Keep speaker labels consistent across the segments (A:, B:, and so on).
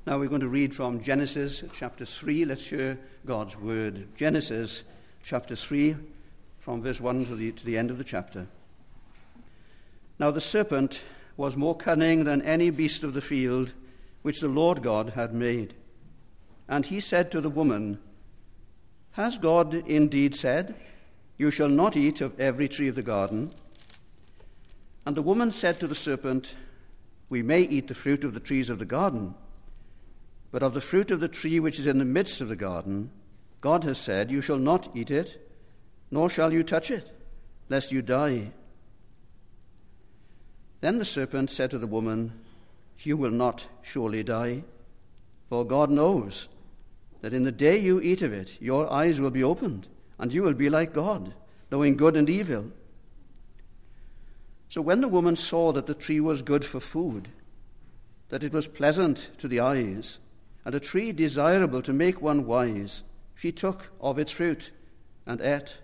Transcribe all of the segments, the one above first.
A: Now we're going to read from Genesis chapter 3. Let's hear God's word. Genesis chapter 3, from verse 1 to the end of the chapter. Now the serpent was more cunning than any beast of the field which the Lord God had made. And he said to the woman, "Has God indeed said, 'You shall not eat of every tree of the garden'?" And the woman said to the serpent, "We may eat the fruit of the trees of the garden, but of the fruit of the tree which is in the midst of the garden, God has said, 'You shall not eat it, nor shall you touch it, lest you die.'" Then the serpent said to the woman, "You will not surely die, for God knows that in the day you eat of it, your eyes will be opened, and you will be like God, knowing good and evil." So when the woman saw that the tree was good for food, that it was pleasant to the eyes, and a tree desirable to make one wise, she took of its fruit and ate.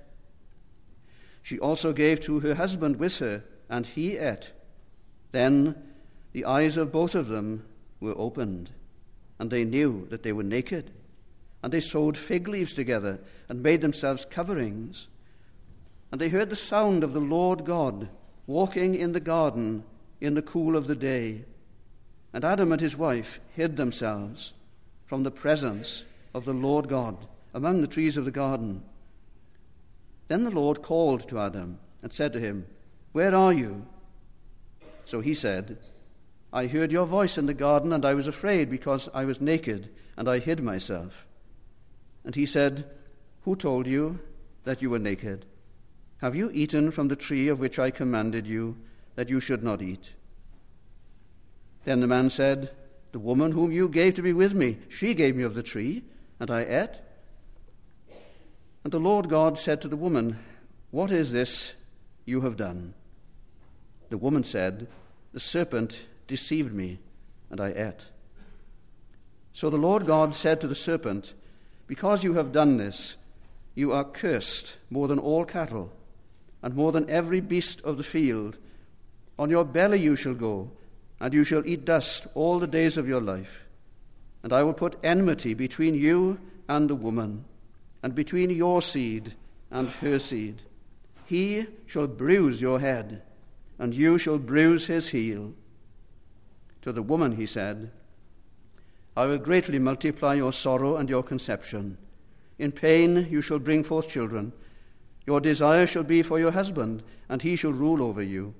A: She also gave to her husband with her, and he ate. Then the eyes of both of them were opened, and they knew that they were naked. And they sewed fig leaves together and made themselves coverings. And they heard the sound of the Lord God walking in the garden in the cool of the day. And Adam and his wife hid themselves from the presence of the Lord God among the trees of the garden. Then the Lord called to Adam and said to him, "Where are you?" So he said, "I heard your voice in the garden, and I was afraid because I was naked, and I hid myself." And he said, "Who told you that you were naked? Have you eaten from the tree of which I commanded you that you should not eat?" Then the man said, "The woman whom you gave to be with me, she gave me of the tree, and I ate." And the Lord God said to the woman, "What is this you have done?" The woman said, "The serpent deceived me, and I ate." So the Lord God said to the serpent, "Because you have done this, you are cursed more than all cattle, and more than every beast of the field. On your belly you shall go, and you shall eat dust all the days of your life. And I will put enmity between you and the woman, and between your seed and her seed. He shall bruise your head, and you shall bruise his heel." To the woman he said, "I will greatly multiply your sorrow and your conception. In pain you shall bring forth children. Your desire shall be for your husband, and he shall rule over you."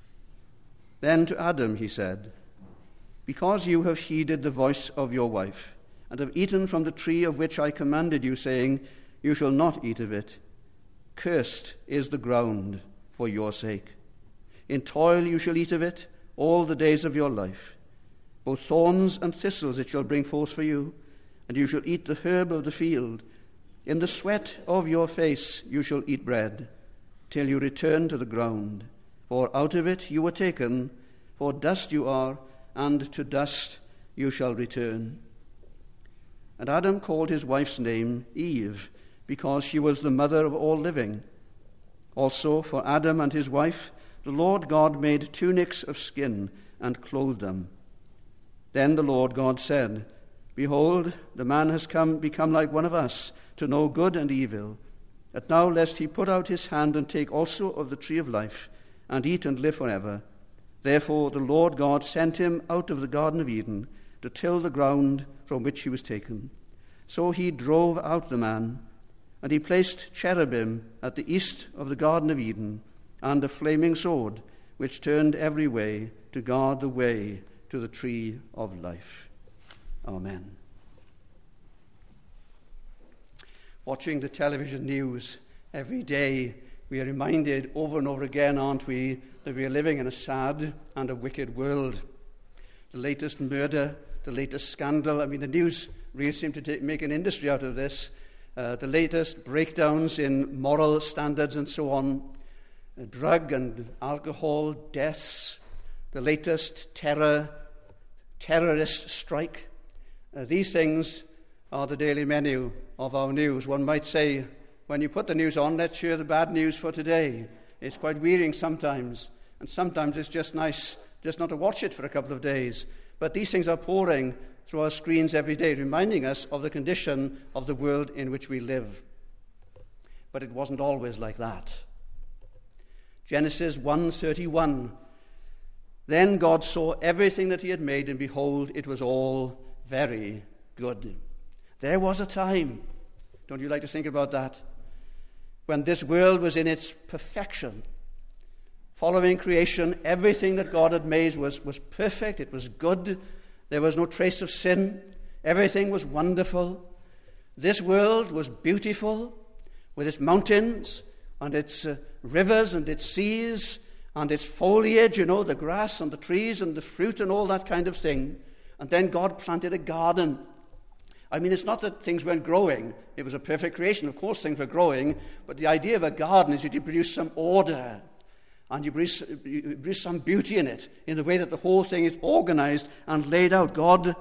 A: Then to Adam he said, "Because you have heeded the voice of your wife, and have eaten from the tree of which I commanded you, saying, 'You shall not eat of it,' cursed is the ground for your sake. In toil you shall eat of it all the days of your life. Both thorns and thistles it shall bring forth for you, and you shall eat the herb of the field. In the sweat of your face you shall eat bread, till you return to the ground. For out of it you were taken, for dust you are, and to dust you shall return." And Adam called his wife's name Eve, because she was the mother of all living. Also for Adam and his wife the Lord God made tunics of skin and clothed them. Then the Lord God said, "Behold, the man has become like one of us, to know good and evil. And now lest he put out his hand and take also of the tree of life, and eat and live forever. Therefore the Lord God sent him out of the Garden of Eden to till the ground from which he was taken. So he drove out the man, and he placed cherubim at the east of the Garden of Eden, and a flaming sword, which turned every way to guard the way to the tree of life." Amen. Watching the television news every day, we are reminded over and over again, aren't we, that we are living in a sad and a wicked world. The latest murder, the latest scandal, the news really seem to make an industry out of this. The latest breakdowns in moral standards and so on. Drug and alcohol deaths. The latest terrorist strike. These things are the daily menu of our news. One might say, when you put the news on, let's hear the bad news for today. It's quite wearying sometimes, and sometimes it's just nice just not to watch it for a couple of days. But these things are pouring through our screens every day, reminding us of the condition of the world in which we live. But it wasn't always like that. Genesis 1:31. Then God saw everything that he had made, and behold, it was all very good. There was a time, don't you like to think about that, when this world was in its perfection. Following creation, everything that God had made was perfect, it was good, there was no trace of sin, everything was wonderful. This world was beautiful, with its mountains and its rivers and its seas and its foliage, the grass and the trees and the fruit and all that kind of thing. And then God planted a garden. I mean, it's not that things weren't growing. It was a perfect creation. Of course things were growing, but the idea of a garden is that you produce some order and you produce some beauty in it, in the way that the whole thing is organized and laid out. God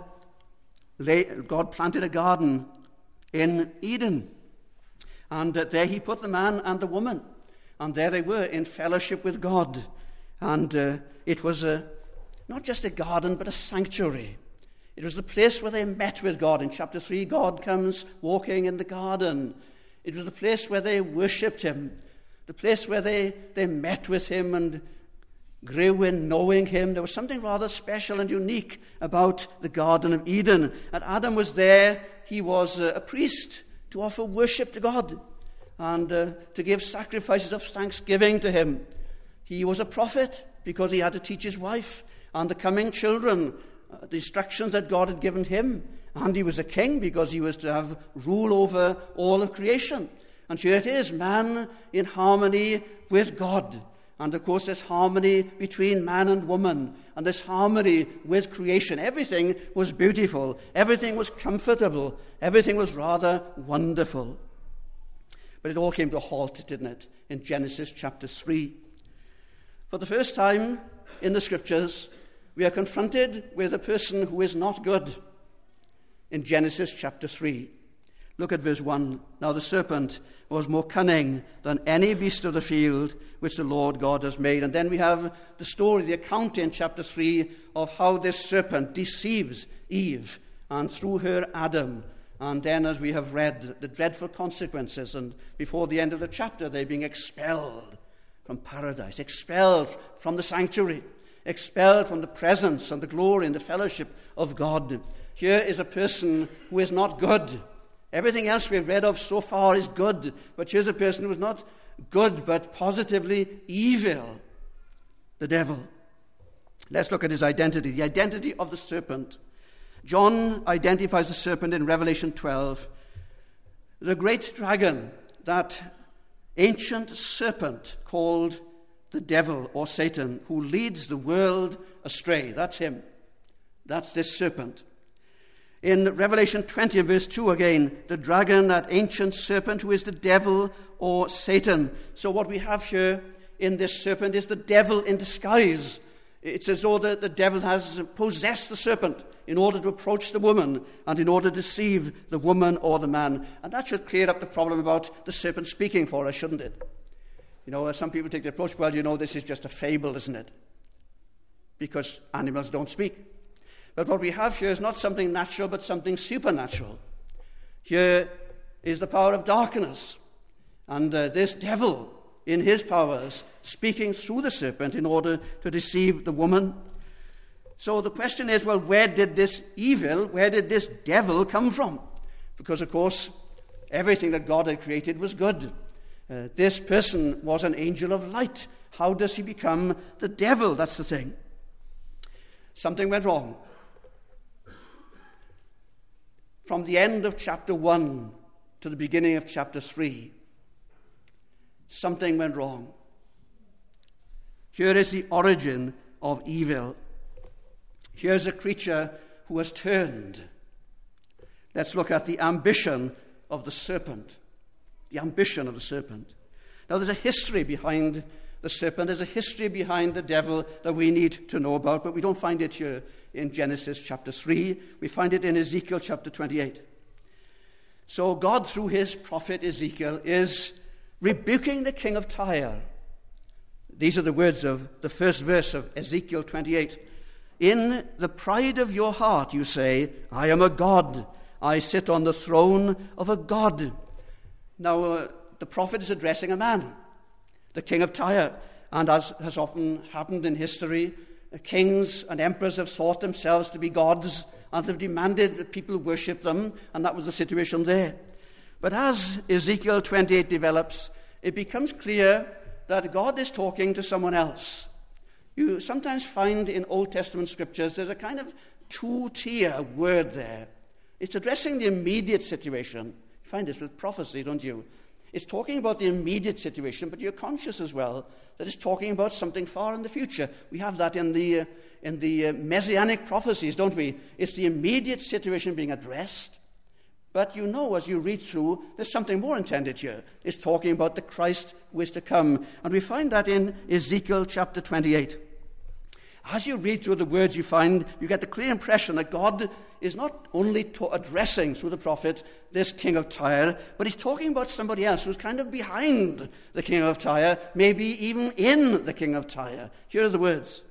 A: planted a garden in Eden. And there he put the man and the woman. And there they were in fellowship with God. And it was not just a garden, but a sanctuary. It was the place where they met with God. In chapter 3, God comes walking in the garden. It was the place where they worshipped him, the place where they met with him and grew in knowing him. There was something rather special and unique about the Garden of Eden. And Adam was there. He was a priest to offer worship to God and to give sacrifices of thanksgiving to him. He was a prophet because he had to teach his wife and the coming children the instructions that God had given him. And he was a king because he was to have rule over all of creation. And here it is, man in harmony with God. And of course there's harmony between man and woman. And this harmony with creation. Everything was beautiful. Everything was comfortable. Everything was rather wonderful. But it all came to a halt, didn't it, in Genesis chapter 3. For the first time in the Scriptures, we are confronted with a person who is not good. In Genesis chapter 3. Look at verse 1. Now the serpent was more cunning than any beast of the field which the Lord God has made. And then we have the story, the account in chapter 3 of how this serpent deceives Eve and through her Adam. And then, as we have read, the dreadful consequences. And before the end of the chapter, they're being expelled from paradise, expelled from the sanctuary, expelled from the presence and the glory and the fellowship of God. Here is a person who is not good. Everything else we've read of so far is good, but here's a person who is not good, but positively evil, the devil. Let's look at his identity, the identity of the serpent. John identifies the serpent in Revelation 12. The great dragon, that ancient serpent called the devil or Satan, who leads the world astray. That's him. That's this serpent. In Revelation 20, verse 2 again, the dragon, that ancient serpent who is the devil or Satan. So what we have here in this serpent is the devil in disguise. It's as though the devil has possessed the serpent in order to approach the woman and in order to deceive the woman or the man. And that should clear up the problem about the serpent speaking for us, shouldn't it? Some people take the approach, well, this is just a fable, isn't it? Because animals don't speak. But what we have here is not something natural, but something supernatural. Here is the power of darkness. And this devil, in his powers, speaking through the serpent in order to deceive the woman. So the question is, well, where did this devil come from? Because, of course, everything that God had created was good. This person was an angel of light. How does he become the devil? That's the thing. Something went wrong. From the end of chapter 1 to the beginning of chapter 3, something went wrong. Here is the origin of evil. Here's a creature who has turned. Let's look at the ambition of the serpent. The ambition of the serpent. Now, there's a history behind the serpent. There's a history behind the devil that we need to know about, but we don't find it here in Genesis chapter 3. We find it in Ezekiel chapter 28. So God, through his prophet Ezekiel, is rebuking the king of Tyre. These are the words of the first verse of Ezekiel 28. In the pride of your heart you say, I am a god. I sit on the throne of a god. Now, the prophet is addressing a man, the king of Tyre. And as has often happened in history, kings and emperors have thought themselves to be gods and have demanded that people worship them, and that was the situation there. But as Ezekiel 28 develops, it becomes clear that God is talking to someone else. You sometimes find in Old Testament scriptures there's a kind of two-tier word there. It's addressing the immediate situation. You find this with prophecy, don't you? It's talking about the immediate situation, but you're conscious as well that it's talking about something far in the future. We have that in the messianic prophecies, don't we? It's the immediate situation being addressed. But you know, as you read through, there's something more intended here. It's talking about the Christ who is to come. And we find that in Ezekiel chapter 28. As you read through the words you find, you get the clear impression that God is not only addressing through the prophet this king of Tyre, but he's talking about somebody else who's kind of behind the king of Tyre, maybe even in the king of Tyre. Here are the words.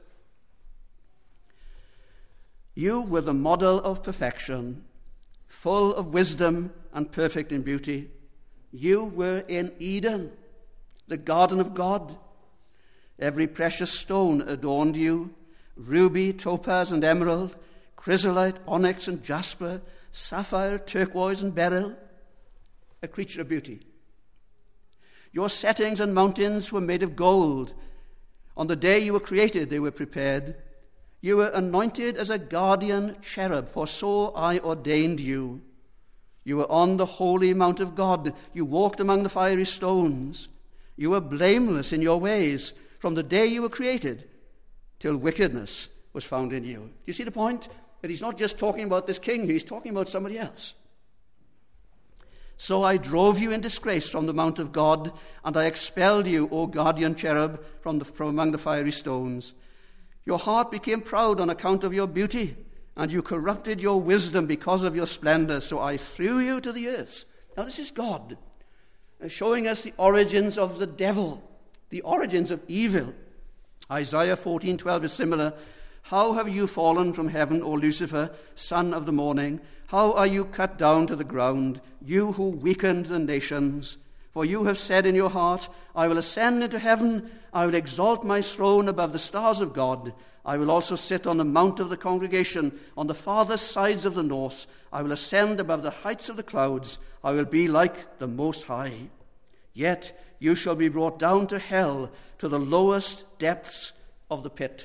A: You were the model of perfection, full of wisdom and perfect in beauty. You were in Eden, the garden of God. Every precious stone adorned you, ruby, topaz, and emerald, chrysolite, onyx, and jasper, sapphire, turquoise, and beryl, a creature of beauty. Your settings and mountains were made of gold. On the day you were created, they were prepared. You were anointed as a guardian cherub, for so I ordained you. You were on the holy mount of God. You walked among the fiery stones. You were blameless in your ways from the day you were created till wickedness was found in you. Do you see the point? That he's not just talking about this king, he's talking about somebody else. So I drove you in disgrace from the mount of God, and I expelled you, O guardian cherub, from among the fiery stones. Your heart became proud on account of your beauty, and you corrupted your wisdom because of your splendor, so I threw you to the earth. Now this is God showing us the origins of the devil, the origins of evil. Isaiah 14:12 is similar. How have you fallen from heaven, O Lucifer, son of the morning? How are you cut down to the ground, you who weakened the nations? For you have said in your heart, I will ascend into heaven, I will exalt my throne above the stars of God. I will also sit on the mount of the congregation, on the farthest sides of the north. I will ascend above the heights of the clouds. I will be like the Most High. Yet you shall be brought down to hell, to the lowest depths of the pit.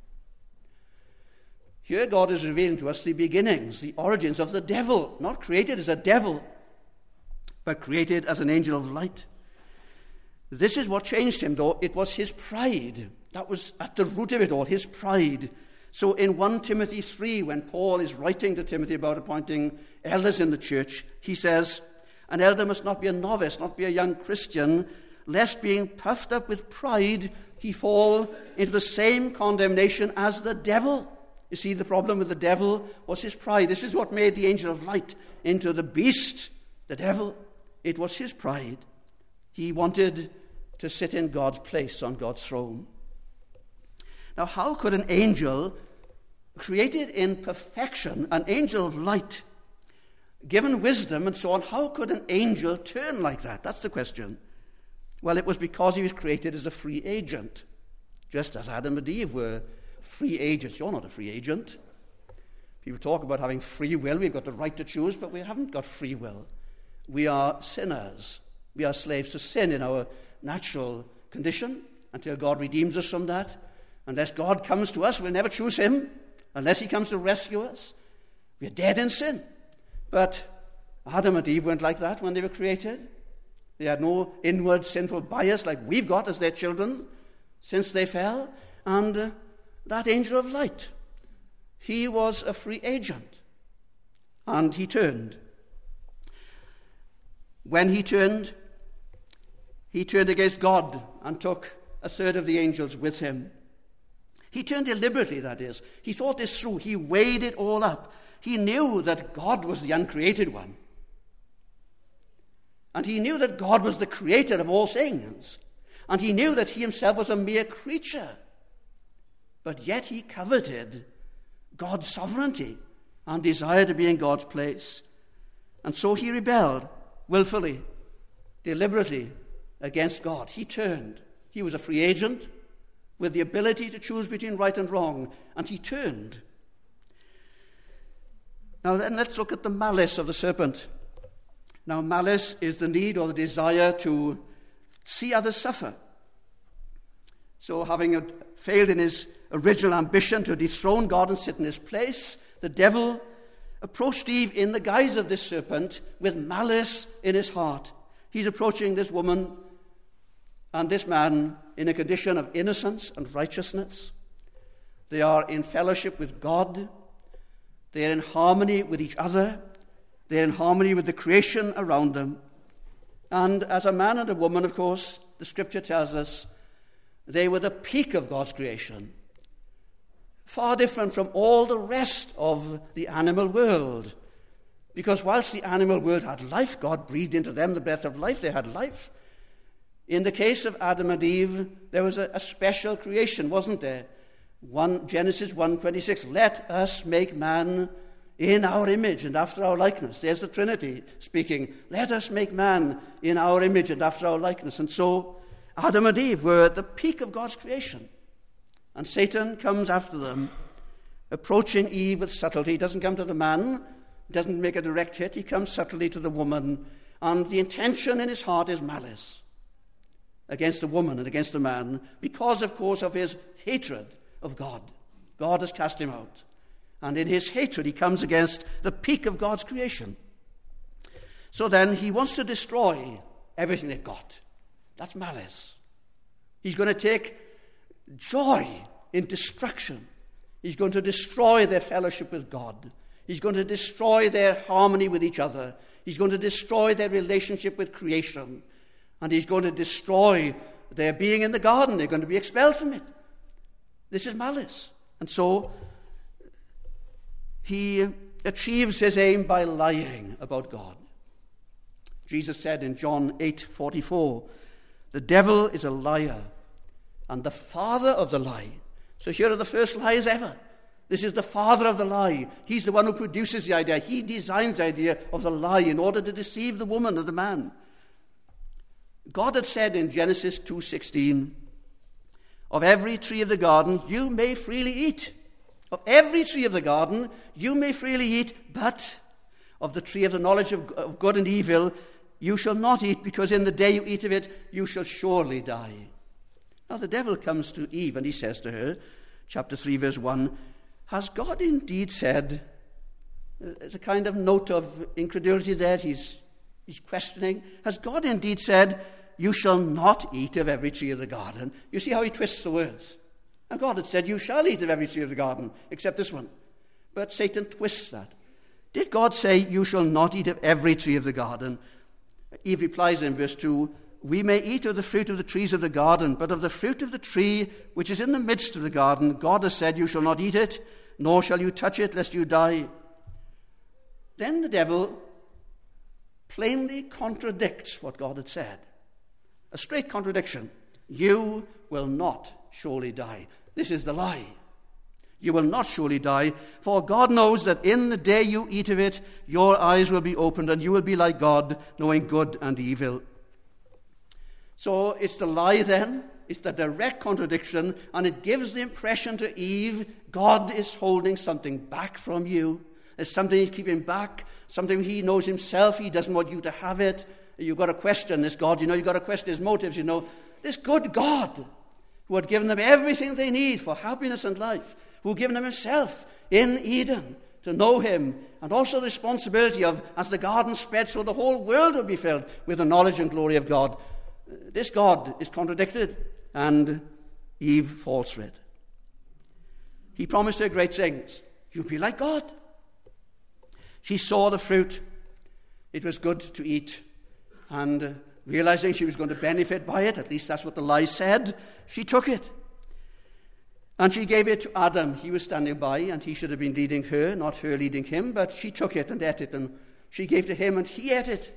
A: Here God is revealing to us the beginnings, the origins of the devil, not created as a devil, but created as an angel of light. This is what changed him, though. It was his pride. That was at the root of it all, his pride. So in 1 Timothy 3, when Paul is writing to Timothy about appointing elders in the church, he says, an elder must not be a novice, not be a young Christian, lest being puffed up with pride, he fall into the same condemnation as the devil. You see, the problem with the devil was his pride. This is what made the angel of light into the beast, the devil. It was his pride. He wanted to sit in God's place on God's throne. Now, how could an angel created in perfection, an angel of light, given wisdom and so on, how could an angel turn like that? That's the question. Well, it was because he was created as a free agent, just as Adam and Eve were free agents. You're not a free agent. People talk about having free will. We've got the right to choose, but we haven't got free will. We are sinners. We are slaves to sin in our natural condition until God redeems us from that. Unless God comes to us, we'll never choose him. Unless he comes to rescue us, we're dead in sin. But Adam and Eve weren't like that when they were created. They had no inward sinful bias like we've got as their children since they fell. And that angel of light, he was a free agent. And he turned. When he turned against God and took a third of the angels with him. He turned deliberately, that is. He thought this through. He weighed it all up. He knew that God was the uncreated one. And he knew that God was the creator of all things. And he knew that he himself was a mere creature. But yet he coveted God's sovereignty and desire to be in God's place. And so he rebelled willfully, deliberately against God. He turned. He was a free agent with the ability to choose between right and wrong, and he turned. Now then, let's look at the malice of the serpent. Now, malice is the need or the desire to see others suffer. So having failed in his original ambition to dethrone God and sit in his place, the devil approached Eve in the guise of this serpent with malice in his heart. He's approaching this woman and this man in a condition of innocence and righteousness. They are in fellowship with God. They are in harmony with each other. They are in harmony with the creation around them. And as a man and a woman, of course, the scripture tells us, they were the peak of God's creation. Far different from all the rest of the animal world. Because whilst the animal world had life, God breathed into them the breath of life. They had life. In the case of Adam and Eve, there was a special creation, wasn't there? Genesis 1:26, let us make man in our image and after our likeness. There's the Trinity speaking. Let us make man in our image and after our likeness. And so Adam and Eve were at the peak of God's creation. And Satan comes after them, approaching Eve with subtlety. He doesn't come to the man, doesn't make a direct hit. He comes subtly to the woman. And the intention in his heart is malice against the woman and against the man because, of course, of his hatred of God. God has cast him out. And in his hatred, he comes against the peak of God's creation. So then he wants to destroy everything they've got. That's malice. He's going to take joy in destruction. He's going to destroy their fellowship with God. He's going to destroy their harmony with each other. He's going to destroy their relationship with creation. And he's going to destroy their being in the garden. They're going to be expelled from it. This is malice. And so he achieves his aim by lying about God. Jesus said in John 8:44, the devil is a liar and the father of the lie. So here are the first lies ever. This is the father of the lie. He's the one who produces the idea. He designs the idea of the lie in order to deceive the woman or the man. God had said in Genesis 2:16, of every tree of the garden you may freely eat. Of every tree of the garden you may freely eat, but of the tree of the knowledge of good and evil you shall not eat, because in the day you eat of it you shall surely die. Now the devil comes to Eve and he says to her, chapter 3 verse 1, has God indeed said, there's a kind of note of incredulity there, he's questioning, has God indeed said, you shall not eat of every tree of the garden? You see how he twists the words. And God had said, you shall eat of every tree of the garden, except this one. But Satan twists that. Did God say, you shall not eat of every tree of the garden? Eve replies in verse 2, we may eat of the fruit of the trees of the garden, but of the fruit of the tree which is in the midst of the garden, God has said, you shall not eat it, nor shall you touch it, lest you die. Then the devil plainly contradicts what God had said. A straight contradiction. You will not surely die. This is the lie. You will not surely die, for God knows that in the day you eat of it, your eyes will be opened and you will be like God, knowing good and evil. So it's the lie then, it's the direct contradiction, and it gives the impression to Eve, God is holding something back from you. There's something he's keeping back, something he knows himself, he doesn't want you to have it. You've got to question this God, you've got to question his motives, This good God, who had given them everything they need for happiness and life, who had given them himself in Eden to know him, and also the responsibility of, as the garden spread, so the whole world would be filled with the knowledge and glory of God. This God is contradicted, and Eve falls for it. He promised her great things. You'll be like God. She saw the fruit. It was good to eat. And realizing she was going to benefit by it, at least that's what the lie said, she took it. And she gave it to Adam. He was standing by, and he should have been leading her, not her leading him, but she took it and ate it, and she gave to him, and he ate it.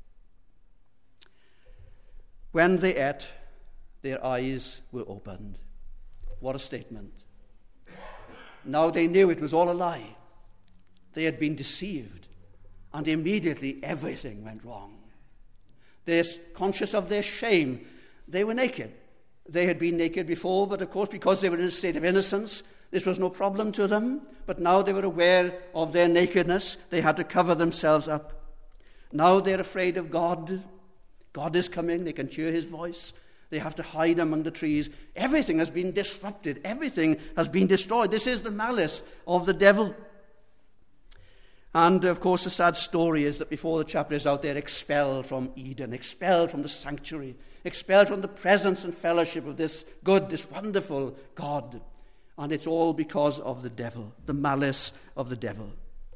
A: When they ate, their eyes were opened. What a statement. Now they knew it was all a lie. They had been deceived, and immediately everything went wrong. They're conscious of their shame. They were naked. They had been naked before, but of course, because they were in a state of innocence, this was no problem to them. But now they were aware of their nakedness. They had to cover themselves up. Now they're afraid of God. God is coming. They can hear his voice. They have to hide among the trees. Everything has been disrupted. Everything has been destroyed. This is the malice of the devil. And, of course, the sad story is that before the chapter is out, they're expelled from Eden, expelled from the sanctuary, expelled from the presence and fellowship of this good, this wonderful God. And it's all because of the devil, the malice of the devil.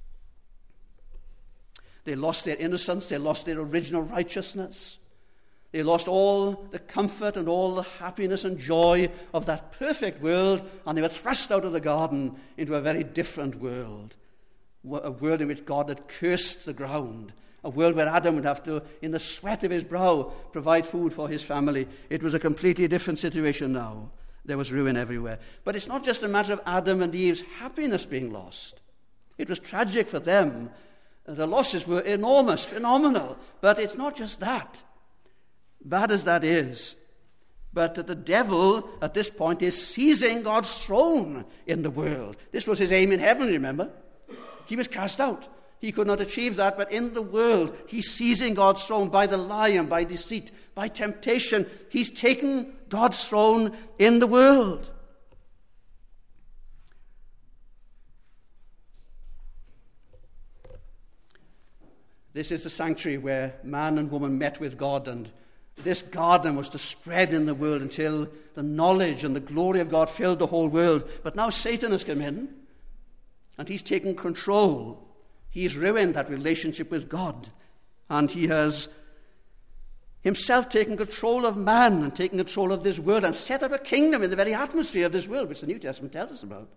A: They lost their innocence. They lost their original righteousness. They lost all the comfort and all the happiness and joy of that perfect world, and they were thrust out of the garden into a very different world. A world in which God had cursed the ground, a world where Adam would have to, in the sweat of his brow, provide food for his family. It was a completely different situation now. There was ruin everywhere. But it's not just a matter of Adam and Eve's happiness being lost. It was tragic for them. The losses were enormous, phenomenal. But it's not just that, bad as that is. But the devil, at this point, is seizing God's throne in the world. This was his aim in heaven, remember? He was cast out. He could not achieve that, but in the world, he's seizing God's throne by the lie and by deceit, by temptation. He's taken God's throne in the world. This is the sanctuary where man and woman met with God, and this garden was to spread in the world until the knowledge and the glory of God filled the whole world. But now Satan has come in, and he's taken control. He's ruined that relationship with God. And he has himself taken control of man and taken control of this world and set up a kingdom in the very atmosphere of this world, which the New Testament tells us about.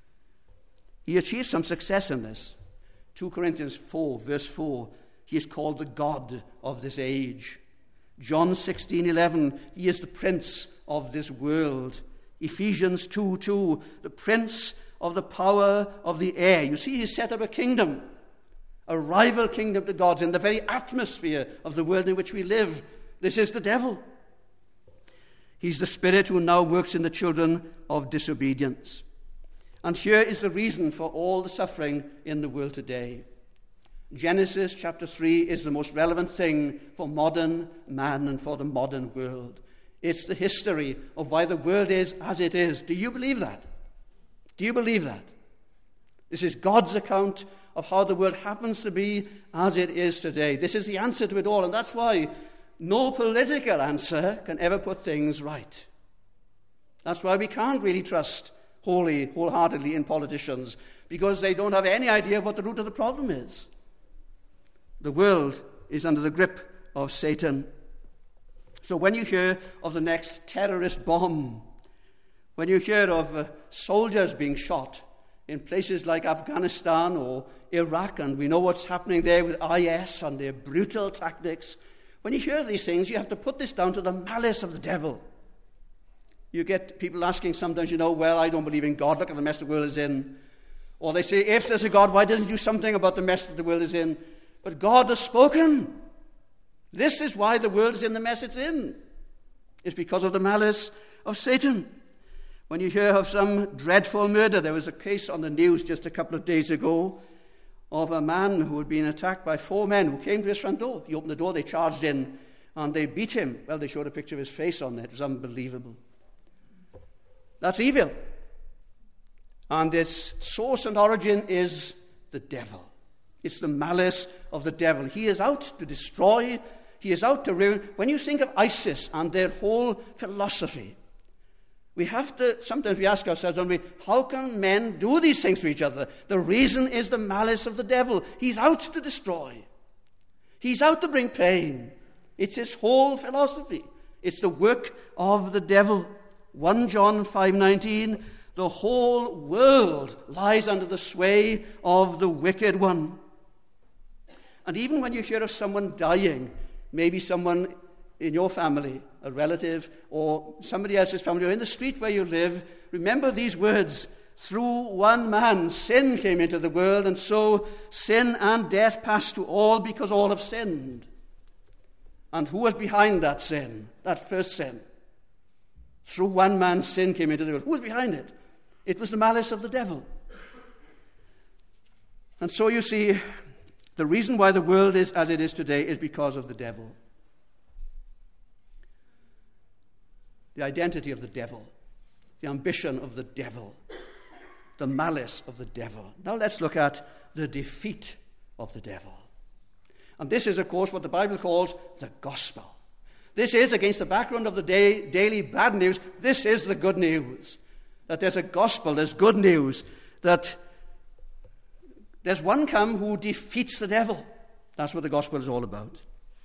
A: He achieved some success in this. 2 Corinthians 4, verse 4, he is called the God of this age. John 16:11, he is the prince of this world. Ephesians 2:2, the prince of the power of the air. You see, he set up a kingdom, a rival kingdom to God's in the very atmosphere of the world in which we live. This is the devil. He's the spirit who now works in the children of disobedience. And here is the reason for all the suffering in the world today. Genesis chapter 3 is the most relevant thing for modern man and for the modern world. It's the history of why the world is as it is. Do you believe that? Do you believe that? This is God's account of how the world happens to be as it is today. This is the answer to it all, and that's why no political answer can ever put things right. That's why we can't really trust wholeheartedly in politicians, because they don't have any idea what the root of the problem is. The world is under the grip of Satan. So when you hear of the next terrorist bomb, when you hear of soldiers being shot in places like Afghanistan or Iraq, and we know what's happening there with IS and their brutal tactics, when you hear these things, you have to put this down to the malice of the devil. You get people asking sometimes, well, I don't believe in God, look at the mess the world is in. Or they say, if there's a God, why doesn't he do something about the mess that the world is in? But God has spoken. This is why the world is in the mess it's in. It's because of the malice of Satan. When you hear of some dreadful murder, there was a case on the news just a couple of days ago of a man who had been attacked by 4 men who came to his front door. He opened the door, they charged in, and they beat him. Well, they showed a picture of his face on there. It was unbelievable. That's evil. And its source and origin is the devil. It's the malice of the devil. He is out to destroy. He is out to ruin. When you think of ISIS and their whole philosophy, sometimes we ask ourselves, don't we, how can men do these things to each other? The reason is the malice of the devil. He's out to destroy. He's out to bring pain. It's his whole philosophy. It's the work of the devil. 1 John 5:19, the whole world lies under the sway of the wicked one. And even when you hear of someone dying, maybe someone in your family, a relative, or somebody else's family, or in the street where you live, remember these words, through one man, sin came into the world, and so sin and death passed to all because all have sinned. And who was behind that sin, that first sin? Through one man, sin came into the world. Who was behind it? It was the malice of the devil. And so you see, the reason why the world is as it is today is because of the devil. The identity of the devil, the ambition of the devil, the malice of the devil. Now let's look at the defeat of the devil. And this is, of course, what the Bible calls the gospel. This is, against the background of the daily bad news, this is the good news. That there's a gospel, there's good news, that there's one come who defeats the devil. That's what the gospel is all about.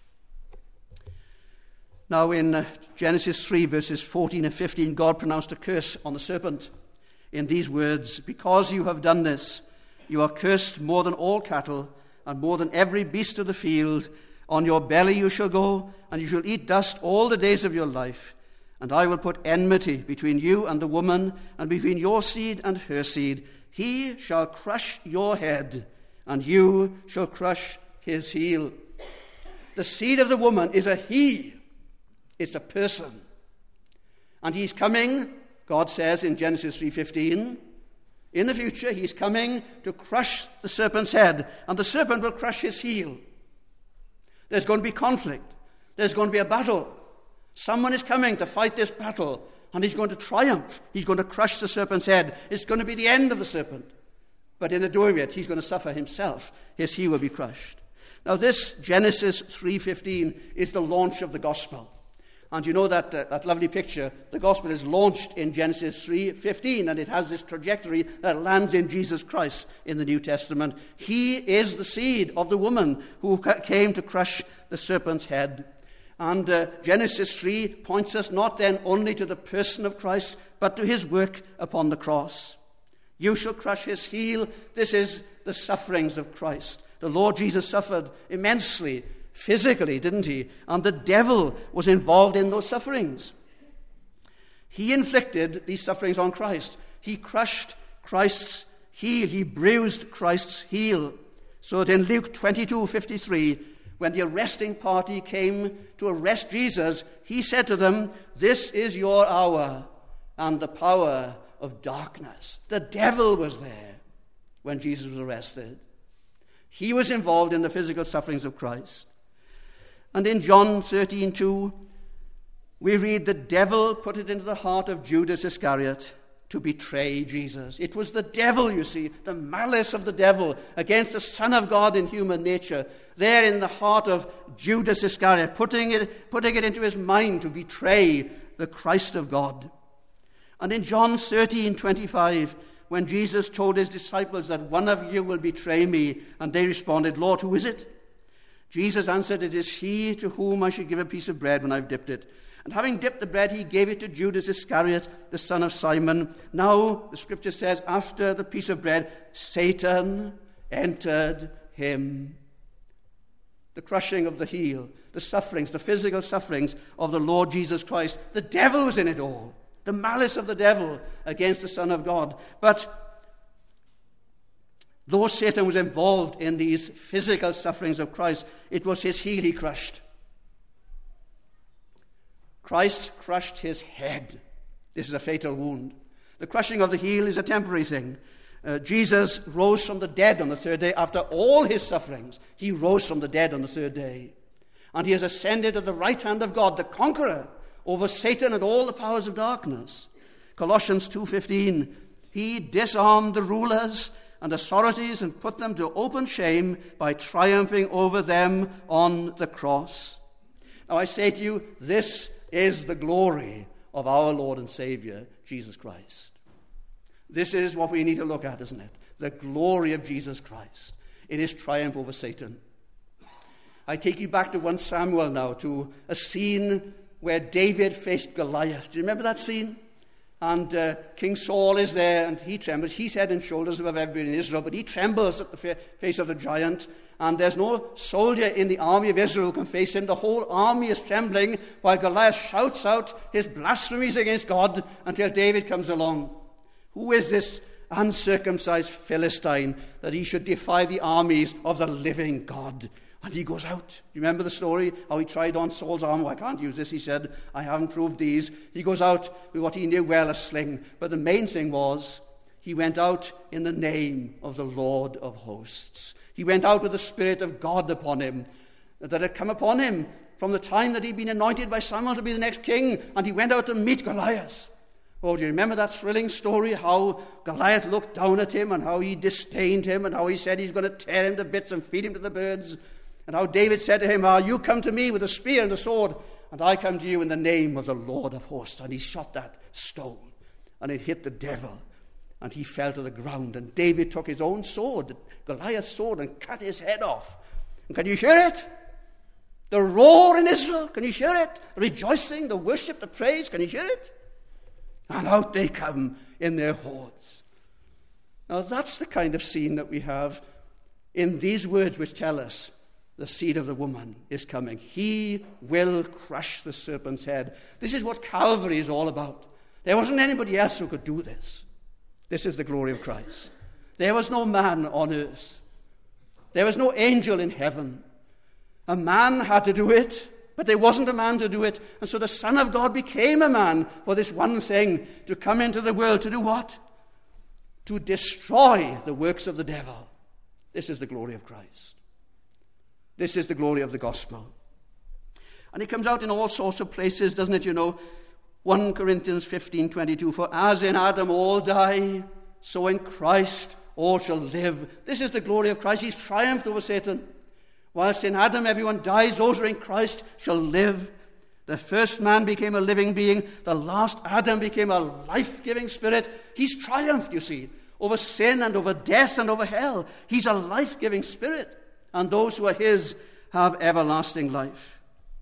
A: Now in Genesis 3, verses 14 and 15, God pronounced a curse on the serpent in these words, "Because you have done this, you are cursed more than all cattle and more than every beast of the field. On your belly you shall go, and you shall eat dust all the days of your life. And I will put enmity between you and the woman, and between your seed and her seed. He shall crush your head, and you shall crush his heel." The seed of the woman is a he. It's a person. And he's coming, God says in Genesis 3:15, in the future he's coming to crush the serpent's head, and the serpent will crush his heel. There's going to be conflict. There's going to be a battle. Someone is coming to fight this battle, and he's going to triumph. He's going to crush the serpent's head. It's going to be the end of the serpent. But in the doing it, he's going to suffer himself. His heel will be crushed. Now this Genesis 3:15 is the launch of the gospel. And you know that lovely picture, the gospel is launched in Genesis 3:15, and it has this trajectory that lands in Jesus Christ in the New Testament. He is the seed of the woman who came to crush the serpent's head. And Genesis 3 points us not then only to the person of Christ, but to his work upon the cross. You shall crush his heel. This is the sufferings of Christ. The Lord Jesus suffered immensely, physically, didn't he? And the devil was involved in those sufferings. He inflicted these sufferings on Christ. He crushed Christ's heel. He bruised Christ's heel. So that in Luke 22:53, when the arresting party came to arrest Jesus, he said to them, "This is your hour and the power of darkness." The devil was there when Jesus was arrested. He was involved in the physical sufferings of Christ. And in John 13:2, we read, the devil put it into the heart of Judas Iscariot to betray Jesus. It was the devil, you see, the malice of the devil against the Son of God in human nature, there in the heart of Judas Iscariot, putting it into his mind to betray the Christ of God. And in John 13:25, when Jesus told his disciples that one of you will betray me, and they responded, "Lord, who is it?" Jesus answered, "It is he to whom I should give a piece of bread when I've dipped it." And having dipped the bread, he gave it to Judas Iscariot, the son of Simon. Now, the scripture says, after the piece of bread, Satan entered him. The crushing of the heel, the sufferings, the physical sufferings of the Lord Jesus Christ. The devil was in it all. The malice of the devil against the Son of God. But though Satan was involved in these physical sufferings of Christ, it was his heel he crushed. Christ crushed his head. This is a fatal wound. The crushing of the heel is a temporary thing. Jesus rose from the dead on the third day after all his sufferings. He rose from the dead on the third day. And he has ascended at the right hand of God, the conqueror over Satan and all the powers of darkness. Colossians 2:15, he disarmed the rulers and authorities and put them to open shame by triumphing over them on the cross. Now I say to you, this is the glory of our Lord and Savior, Jesus Christ. This is what we need to look at, isn't it? The glory of Jesus Christ in his triumph over Satan. I take you back to 1 Samuel now, to a scene where David faced Goliath. Do you remember that scene? And King Saul is there, and he trembles. He's head and shoulders above everybody in Israel, but he trembles at the face of the giant. And there's no soldier in the army of Israel who can face him. The whole army is trembling while Goliath shouts out his blasphemies against God until David comes along. Who is this uncircumcised Philistine, that he should defy the armies of the living God. And he goes out. You remember the story? How he tried on Saul's armor. I can't use this, he said. I haven't proved these. He goes out with what he knew well, a sling. But the main thing was, he went out in the name of the Lord of hosts. He went out with the Spirit of God upon him, that had come upon him from the time that he'd been anointed by Samuel to be the next king. And he went out to meet Goliath. Oh, do you remember that thrilling story, how Goliath looked down at him and how he disdained him and how he said he's going to tear him to bits and feed him to the birds? And how David said to him, you come to me with a spear and a sword, and I come to you in the name of the Lord of hosts. And he shot that stone, and it hit the devil, and he fell to the ground. And David took his own sword, Goliath's sword, and cut his head off. And can you hear it? The roar in Israel, can you hear it? The rejoicing, the worship, the praise, can you hear it? And out they come in their hordes. Now that's the kind of scene that we have in these words which tell us the seed of the woman is coming. He will crush the serpent's head. This is what Calvary is all about. There wasn't anybody else who could do this. This is the glory of Christ. There was no man on earth. There was no angel in heaven. A man had to do it, but there wasn't a man to do it. And so the Son of God became a man for this one thing, to come into the world to do what? To destroy the works of the devil. This is the glory of Christ. This is the glory of the gospel. And it comes out in all sorts of places, doesn't it? 1 Corinthians 15:22, for as in Adam all die, so in Christ all shall live. This is the glory of Christ. He's triumphed over Satan. Whilst in Adam everyone dies, those who are in Christ shall live. The first man became a living being. The last Adam became a life-giving spirit. He's triumphed, you see, over sin and over death and over hell. He's a life-giving spirit. And those who are his have everlasting life.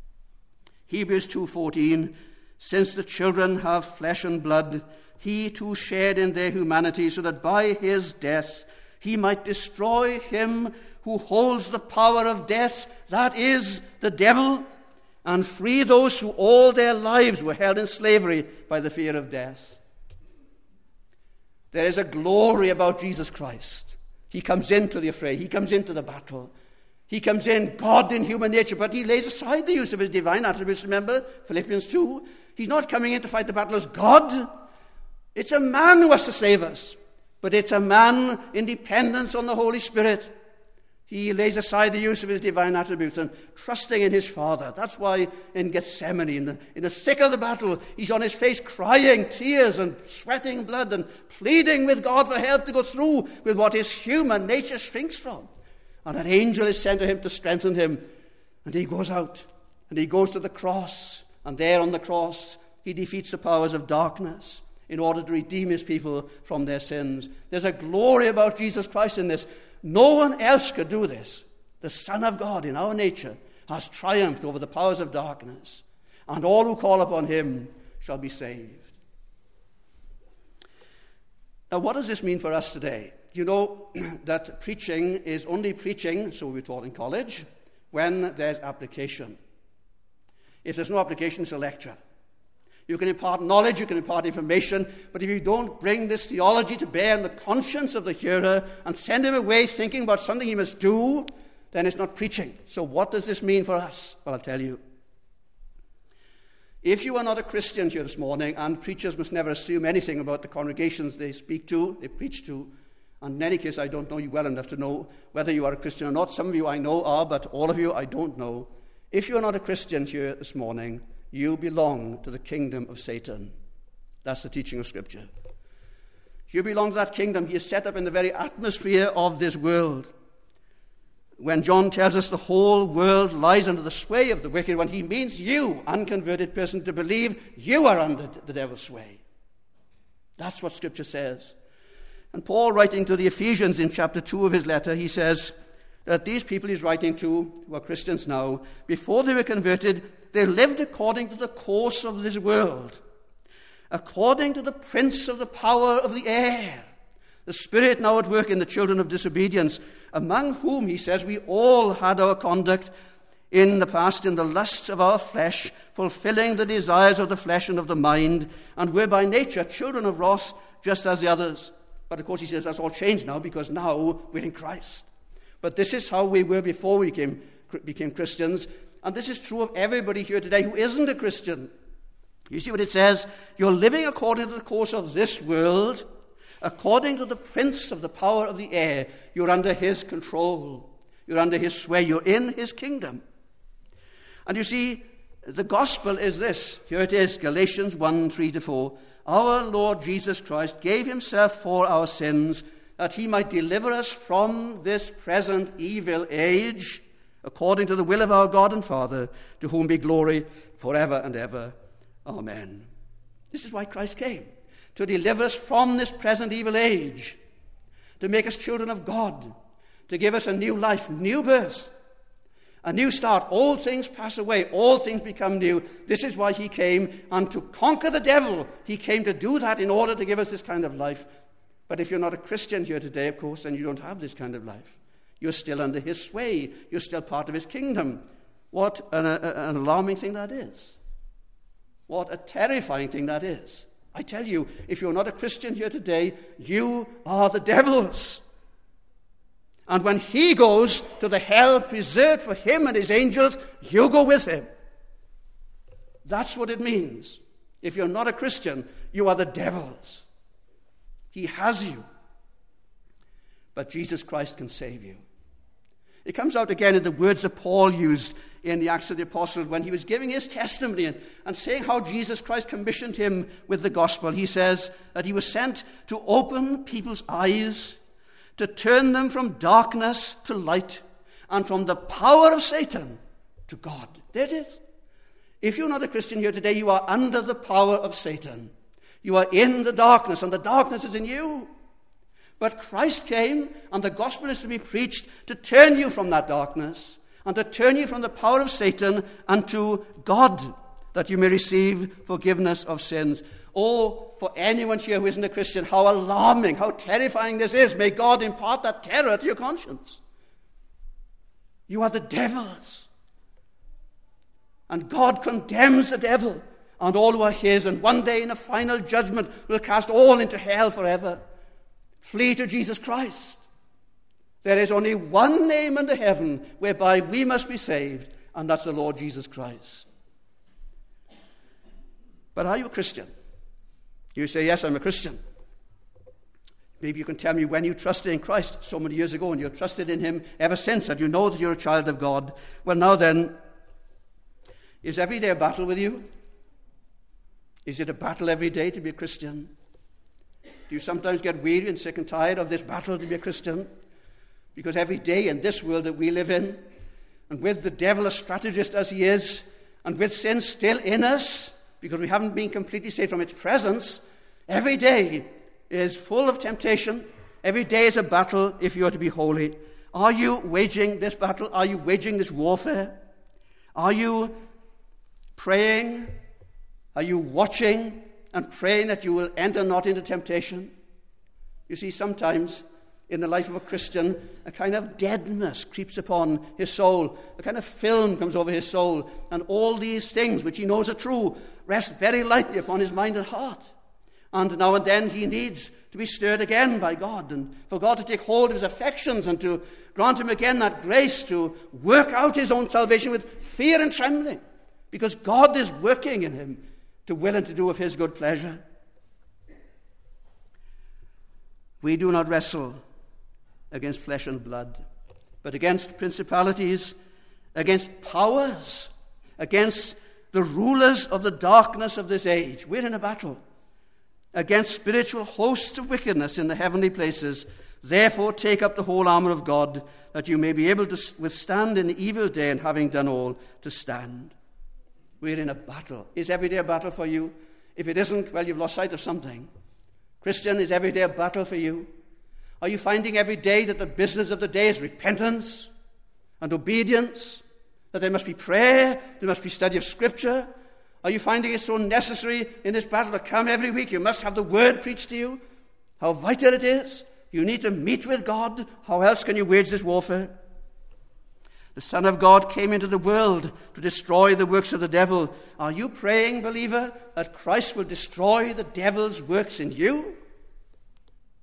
A: Hebrews 2:14, since the children have flesh and blood, he too shared in their humanity, so that by his death he might destroy him who holds the power of death, that is, the devil, and free those who all their lives were held in slavery by the fear of death. There is a glory about Jesus Christ. He comes into the affray. He comes into the battle. He comes in, God in human nature, but he lays aside the use of his divine attributes. Remember, Philippians 2. He's not coming in to fight the battle as God. It's a man who has to save us, but it's a man in dependence on the Holy Spirit. He lays aside the use of his divine attributes and trusting in his Father. That's why in Gethsemane, in the thick of the battle, he's on his face crying tears and sweating blood and pleading with God for help to go through with what his human nature shrinks from. And an angel is sent to him to strengthen him. And he goes out and he goes to the cross. And there on the cross, he defeats the powers of darkness in order to redeem his people from their sins. There's a glory about Jesus Christ in this. No one else could do this. The Son of God in our nature has triumphed over the powers of darkness, and all who call upon him shall be saved. Now, what does this mean for us today? You know that preaching is only preaching, so we're taught in college, when there's application. If there's no application, it's a lecture. You can impart knowledge, you can impart information, but if you don't bring this theology to bear on the conscience of the hearer and send him away thinking about something he must do, then it's not preaching. So what does this mean for us? Well, I'll tell you. If you are not a Christian here this morning, and preachers must never assume anything about the congregations they speak to, they preach to, and in any case, I don't know you well enough to know whether you are a Christian or not. Some of you I know are, but all of you I don't know. If you are not a Christian here this morning, you belong to the kingdom of Satan. That's the teaching of Scripture. You belong to that kingdom. He is set up in the very atmosphere of this world. When John tells us the whole world lies under the sway of the wicked one, he means you, unconverted person, to believe you are under the devil's sway. That's what Scripture says. And Paul, writing to the Ephesians in chapter 2 of his letter, he says that these people he's writing to, who are Christians now, before they were converted, they lived according to the course of this world, according to the prince of the power of the air, the spirit now at work in the children of disobedience, among whom, he says, we all had our conduct in the past in the lusts of our flesh, fulfilling the desires of the flesh and of the mind, and were by nature children of wrath, just as the others. But of course he says that's all changed now because now we're in Christ. But this is how we were before we became Christians. And this is true of everybody here today who isn't a Christian. You see what it says? You're living according to the course of this world, according to the prince of the power of the air. You're under his control. You're under his sway. You're in his kingdom. And you see, the gospel is this. Here it is, Galatians 1:3-4. Our Lord Jesus Christ gave himself for our sins, that he might deliver us from this present evil age, according to the will of our God and Father, to whom be glory forever and ever. Amen. This is why Christ came, to deliver us from this present evil age, to make us children of God, to give us a new life, new birth, a new start. All things pass away, all things become new. This is why he came, and to conquer the devil. He came to do that in order to give us this kind of life. But if you're not a Christian here today, of course, then you don't have this kind of life. You're still under his sway. You're still part of his kingdom. What an alarming thing that is. What a terrifying thing that is. I tell you, if you're not a Christian here today, you are the devil's. And when he goes to the hell preserved for him and his angels, you go with him. That's what it means. If you're not a Christian, you are the devil's. He has you. But Jesus Christ can save you. It comes out again in the words that Paul used in the Acts of the Apostles when he was giving his testimony and saying how Jesus Christ commissioned him with the gospel. He says that he was sent to open people's eyes, to turn them from darkness to light, and from the power of Satan to God. There it is. If you're not a Christian here today, you are under the power of Satan. You are in the darkness, and the darkness is in you. But Christ came, and the gospel is to be preached to turn you from that darkness and to turn you from the power of Satan unto God, that you may receive forgiveness of sins. Oh, for anyone here who isn't a Christian, how alarming, how terrifying this is. May God impart that terror to your conscience. You are the devil's. And God condemns the devil and all who are his, and one day in a final judgment will cast all into hell forever. Flee to Jesus Christ. There is only one name under heaven whereby we must be saved, and that's the Lord Jesus Christ. But are you a Christian? You say, yes, I'm a Christian. Maybe you can tell me when you trusted in Christ so many years ago, and you've trusted in him ever since, and you know that you're a child of God. Well, now then, is every day a battle with you? Is it a battle every day to be a Christian? Do you sometimes get weary and sick and tired of this battle to be a Christian? Because every day in this world that we live in, and with the devil a strategist as he is, and with sin still in us, because we haven't been completely saved from its presence, every day is full of temptation. Every day is a battle if you are to be holy. Are you waging this battle? Are you waging this warfare? Are you praying? Are you watching and praying that you will enter not into temptation? You see, sometimes in the life of a Christian, a kind of deadness creeps upon his soul. A kind of film comes over his soul, and all these things which he knows are true rest very lightly upon his mind and heart. And now and then he needs to be stirred again by God, and for God to take hold of his affections and to grant him again that grace to work out his own salvation with fear and trembling, because God is working in him to will and to do of his good pleasure. We do not wrestle against flesh and blood, but against principalities, against powers, against the rulers of the darkness of this age. We're in a battle against spiritual hosts of wickedness in the heavenly places. Therefore take up the whole armor of God, that you may be able to withstand in the evil day, and having done all, to stand. We're in a battle. Is every day a battle for you? If it isn't, well, you've lost sight of something. Christian, is every day a battle for you? Are you finding every day that the business of the day is repentance and obedience? That there must be prayer, there must be study of Scripture? Are you finding it so necessary in this battle to come every week? You must have the Word preached to you. How vital it is. You need to meet with God. How else can you wage this warfare? The Son of God came into the world to destroy the works of the devil. Are you praying, believer, that Christ will destroy the devil's works in you?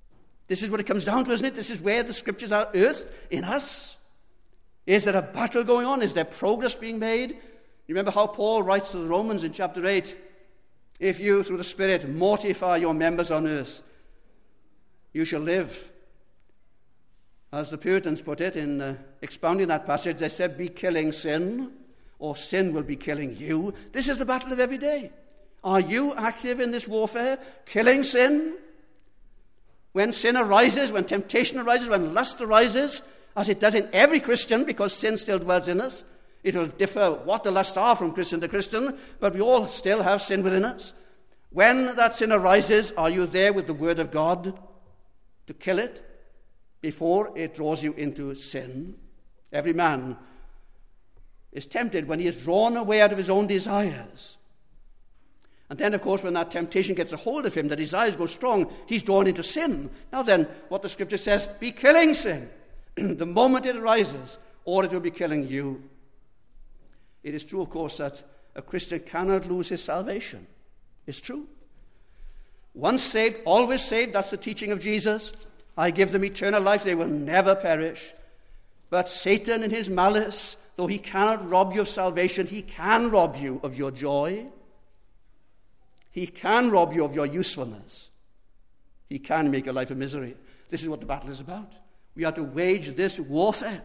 A: This is what it comes down to, isn't it? This is where the scriptures are earthed in us. Is there a battle going on? Is there progress being made? You remember how Paul writes to the Romans in chapter 8, if you, through the Spirit, mortify your members on earth, you shall live. As the Puritans put it in expounding that passage, they said, be killing sin, or sin will be killing you. This is the battle of every day. Are you active in this warfare, killing sin? When sin arises, when temptation arises, when lust arises, as it does in every Christian, because sin still dwells in us, it will differ what the lusts are from Christian to Christian, but we all still have sin within us. When that sin arises, are you there with the word of God to kill it before it draws you into sin? Every man is tempted when he is drawn away out of his own desires. And then, of course, when that temptation gets a hold of him, the desires go strong, he's drawn into sin. Now then, what the scripture says, be killing sin the moment it arises, or it will be killing you. It is true, of course, that a Christian cannot lose his salvation. It's true. Once saved, always saved, that's the teaching of Jesus. I give them eternal life, they will never perish. But Satan in his malice, though he cannot rob you of salvation, he can rob you of your joy. He can rob you of your usefulness. He can make your life a misery. This is what the battle is about. We are to wage this warfare.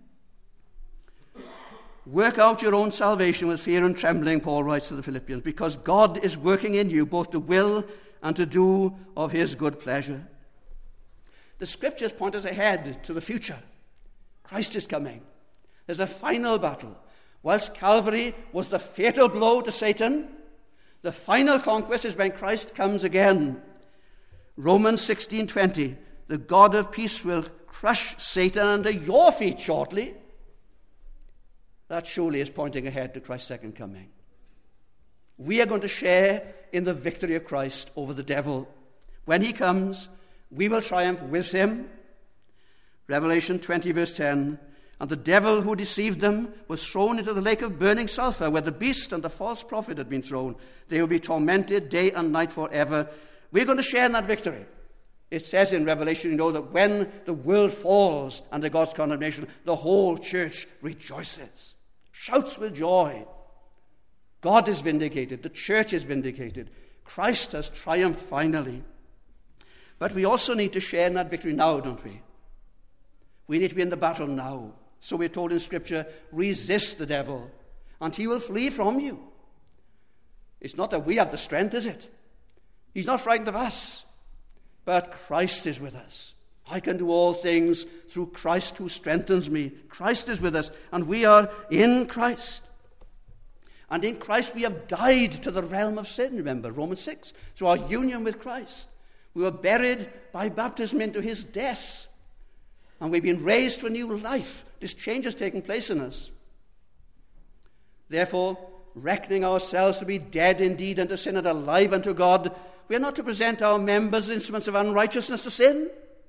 A: Work out your own salvation with fear and trembling, Paul writes to the Philippians, because God is working in you both to will and to do of his good pleasure. The scriptures point us ahead to the future. Christ is coming. There's a final battle. Whilst Calvary was the fatal blow to Satan, the final conquest is when Christ comes again. Romans 16:20, the God of peace will crush Satan under your feet shortly. That surely is pointing ahead to Christ's second coming. We are going to share in the victory of Christ over the devil. When he comes, we will triumph with him. Revelation 20 verse 10, and the devil who deceived them was thrown into the lake of burning sulfur, where the beast and the false prophet had been thrown. They will be tormented day and night forever. We're going to share in that victory. It says in Revelation, you know, that when the world falls under God's condemnation, the whole church rejoices, shouts with joy. God is vindicated. The church is vindicated. Christ has triumphed finally. But we also need to share in that victory now, don't we? We need to be in the battle now. So we're told in Scripture, resist the devil, and he will flee from you. It's not that we have the strength, is it? He's not frightened of us. But Christ is with us. I can do all things through Christ who strengthens me. Christ is with us, and we are in Christ. And in Christ we have died to the realm of sin, remember, Romans 6. Through our union with Christ, we were buried by baptism into his death. And we've been raised to a new life. This change has taken place in us. Therefore, reckoning ourselves to be dead indeed unto sin and alive unto God, we are not to present our members as instruments of unrighteousness to sin,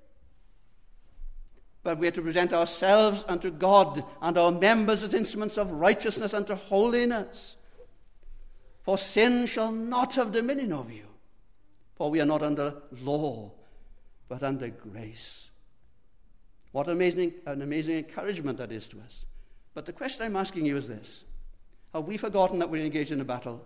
A: but we are to present ourselves unto God and our members as instruments of righteousness unto holiness. For sin shall not have dominion over you, for we are not under law, but under grace. What an amazing encouragement that is to us. But the question I'm asking you is this: have we forgotten that we're engaged in a battle?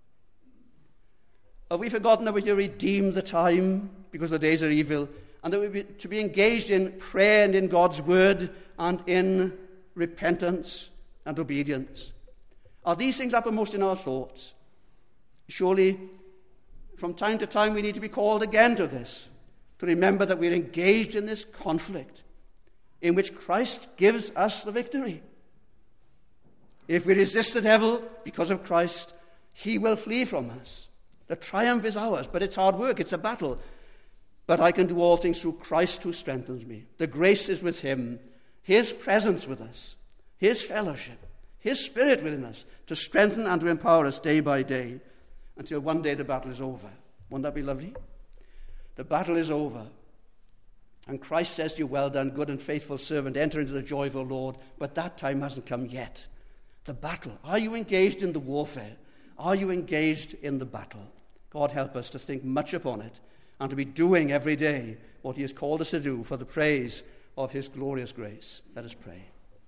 A: Have we forgotten that we're to redeem the time because the days are evil, and that we're to be engaged in prayer and in God's word and in repentance and obedience? Are these things uppermost in our thoughts? Surely, from time to time, we need to be called again to this, to remember that we're engaged in this conflict in which Christ gives us the victory. If we resist the devil because of Christ, he will flee from us. The triumph is ours, but it's hard work, it's a battle. But I can do all things through Christ who strengthens me. The grace is with him, his presence with us, his fellowship, his spirit within us to strengthen and to empower us day by day until one day the battle is over. Won't that be lovely? The battle is over. And Christ says to you, well done, good and faithful servant, enter into the joy of the Lord. But that time hasn't come yet. The battle. Are you engaged in the warfare? Are you engaged in the battle? God help us to think much upon it and to be doing every day what he has called us to do for the praise of his glorious grace. Let us pray.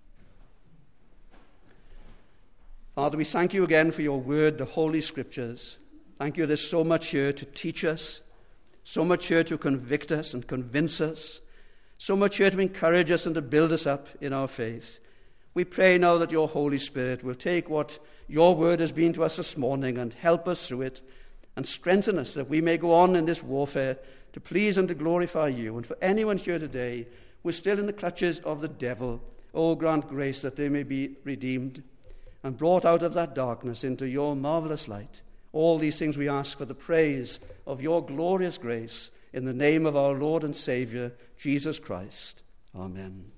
A: Father, we thank you again for your word, the Holy Scriptures. Thank you there's so much here to teach us, so much here to convict us and convince us, so much here to encourage us and to build us up in our faith. We pray now that your Holy Spirit will take what your word has been to us this morning and help us through it and strengthen us that we may go on in this warfare to please and to glorify you. And for anyone here today who is still in the clutches of the devil, oh, grant grace that they may be redeemed and brought out of that darkness into your marvelous light. All these things we ask for the praise of your glorious grace in the name of our Lord and Saviour, Jesus Christ. Amen.